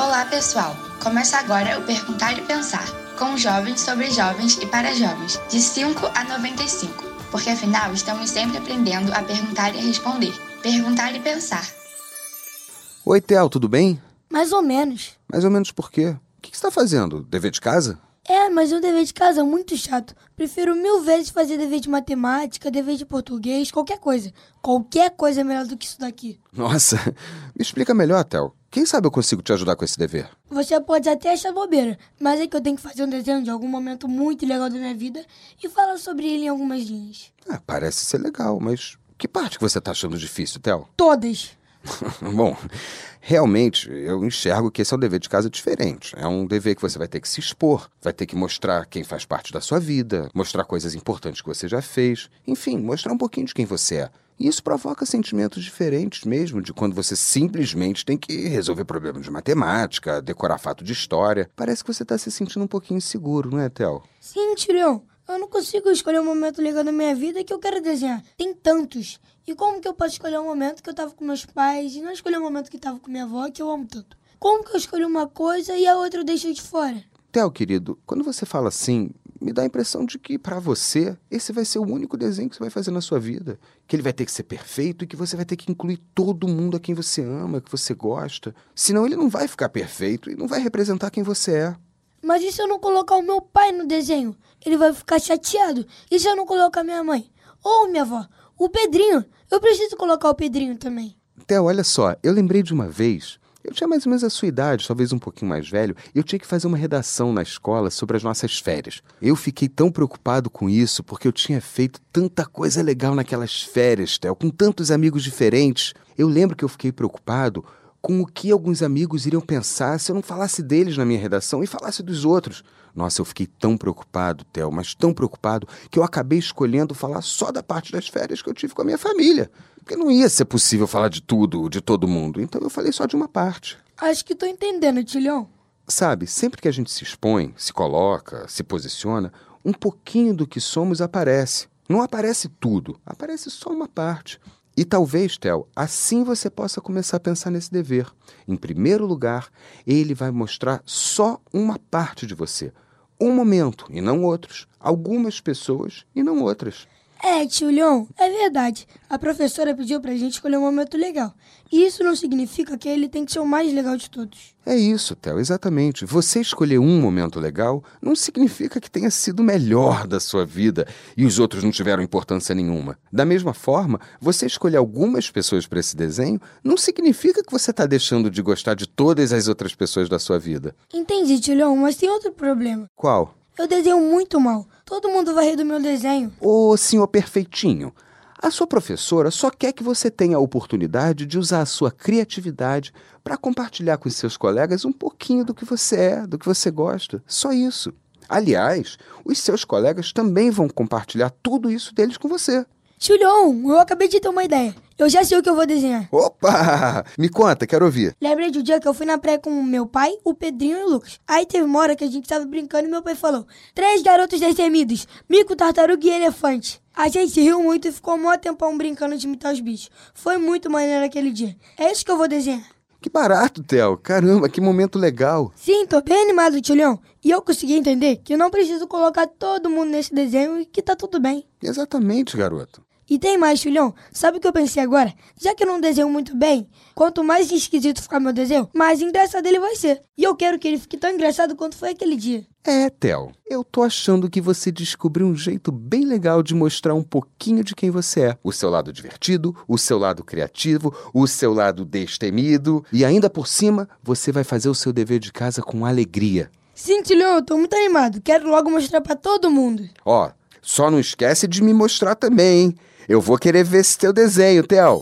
Olá, pessoal! Começa agora o Perguntar e Pensar, com jovens sobre jovens e para jovens, de 5 a 95, porque afinal estamos sempre aprendendo a perguntar e a responder. Perguntar e Pensar. Oi, Theo, tudo bem? Mais ou menos. Mais ou menos por quê? O que você está fazendo? Dever de casa? Mas um dever de casa é muito chato. Prefiro 1000 vezes fazer dever de matemática, dever de português, qualquer coisa. Qualquer coisa é melhor do que isso daqui. Nossa, me explica melhor, Theo. Quem sabe eu consigo te ajudar com esse dever? Você pode até achar bobeira, mas é que eu tenho que fazer um desenho de algum momento muito legal da minha vida e falar sobre ele em algumas linhas. Parece ser legal, mas que parte que você está achando difícil, Theo? Todas. Bom, realmente eu enxergo que esse é um dever de casa diferente. É um dever que você vai ter que se expor, vai ter que mostrar quem faz parte da sua vida, mostrar coisas importantes que você já fez, enfim, mostrar um pouquinho de quem você é. E isso provoca sentimentos diferentes mesmo de quando você simplesmente tem que resolver problemas de matemática, decorar fato de história. Parece que você está se sentindo um pouquinho inseguro, não é, Theo? Sim, Tirião. Eu não consigo escolher um momento legal da minha vida que eu quero desenhar. Tem tantos. E como que eu posso escolher um momento que eu tava com meus pais e não escolher um momento que tava com minha avó, que eu amo tanto? Como que eu escolho uma coisa e a outra eu deixo de fora? Theo, querido, quando você fala assim, me dá a impressão de que, pra você, esse vai ser o único desenho que você vai fazer na sua vida. Que ele vai ter que ser perfeito e que você vai ter que incluir todo mundo a quem você ama, que você gosta. Senão ele não vai ficar perfeito e não vai representar quem você é. Mas e se eu não colocar o meu pai no desenho? Ele vai ficar chateado. E se eu não colocar minha mãe? Ou minha avó? O Pedrinho? Eu preciso colocar o Pedrinho também. Theo, olha só, eu lembrei de uma vez, eu tinha mais ou menos a sua idade, talvez um pouquinho mais velho, e eu tinha que fazer uma redação na escola sobre as nossas férias. Eu fiquei tão preocupado com isso, porque eu tinha feito tanta coisa legal naquelas férias, Theo, com tantos amigos diferentes. Eu lembro que eu fiquei preocupado com o que alguns amigos iriam pensar se eu não falasse deles na minha redação e falasse dos outros. Nossa, eu fiquei tão preocupado, Theo, mas tão preocupado, que eu acabei escolhendo falar só da parte das férias que eu tive com a minha família. Porque não ia ser possível falar de tudo, de todo mundo. Então eu falei só de uma parte. Acho que tô entendendo, Tilhão. Sabe, sempre que a gente se expõe, se coloca, se posiciona, um pouquinho do que somos aparece. Não aparece tudo, aparece só uma parte. E talvez, Theo, assim você possa começar a pensar nesse dever. Em primeiro lugar, ele vai mostrar só uma parte de você. Um momento e não outros. Algumas pessoas e não outras. Tio Leon, é verdade. A professora pediu pra gente escolher um momento legal. E isso não significa que ele tem que ser o mais legal de todos. É isso, Theo, exatamente. Você escolher um momento legal não significa que tenha sido o melhor da sua vida e os outros não tiveram importância nenhuma. Da mesma forma, você escolher algumas pessoas para esse desenho não significa que você está deixando de gostar de todas as outras pessoas da sua vida. Entendi, Tio Leon, mas tem outro problema. Qual? Eu desenho muito mal. Todo mundo vai rir do meu desenho. Ô, senhor perfeitinho, a sua professora só quer que você tenha a oportunidade de usar a sua criatividade para compartilhar com os seus colegas um pouquinho do que você é, do que você gosta. Só isso. Aliás, os seus colegas também vão compartilhar tudo isso deles com você. Tio Leon, eu acabei de ter uma ideia. Eu já sei o que eu vou desenhar. Opa! Me conta, quero ouvir. Lembrei do dia que eu fui na praia com o meu pai, o Pedrinho e o Lucas. Aí teve uma hora que a gente tava brincando e meu pai falou: 3 garotos destemidos, mico, tartaruga e elefante. A gente riu muito e ficou um maior tempão brincando de imitar os bichos. Foi muito maneiro aquele dia. É isso que eu vou desenhar. Que barato, Theo. Caramba, que momento legal. Sim, tô bem animado, Tio Leon. E eu consegui entender que eu não preciso colocar todo mundo nesse desenho e que tá tudo bem. Exatamente, garoto. E tem mais, Julião. Sabe o que eu pensei agora? Já que eu não desenho muito bem, quanto mais esquisito ficar meu desenho, mais engraçado ele vai ser. E eu quero que ele fique tão engraçado quanto foi aquele dia. Theo, eu tô achando que você descobriu um jeito bem legal de mostrar um pouquinho de quem você é. O seu lado divertido, o seu lado criativo, o seu lado destemido. E ainda por cima, você vai fazer o seu dever de casa com alegria. Sim, Julião, eu tô muito animado. Quero logo mostrar pra todo mundo. Só não esquece de me mostrar também, hein? Eu vou querer ver esse teu desenho, Theo.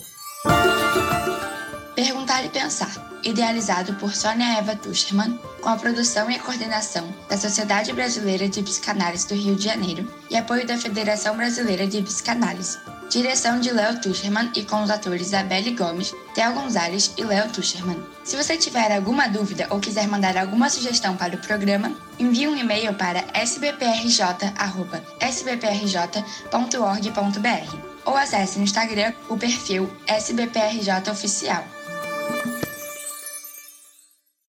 Perguntar e Pensar, idealizado por Sônia Eva Tuschermann, com a produção e a coordenação da Sociedade Brasileira de Psicanálise do Rio de Janeiro e apoio da Federação Brasileira de Psicanálise. Direção de Léo Tuschermann e com os atores Isabelle Gomes, Theo Gonzalez e Léo Tuschermann. Se você tiver alguma dúvida ou quiser mandar alguma sugestão para o programa, envie um e-mail para sbprj@sbprj.org.br ou acesse no Instagram o perfil SBPRJ Oficial.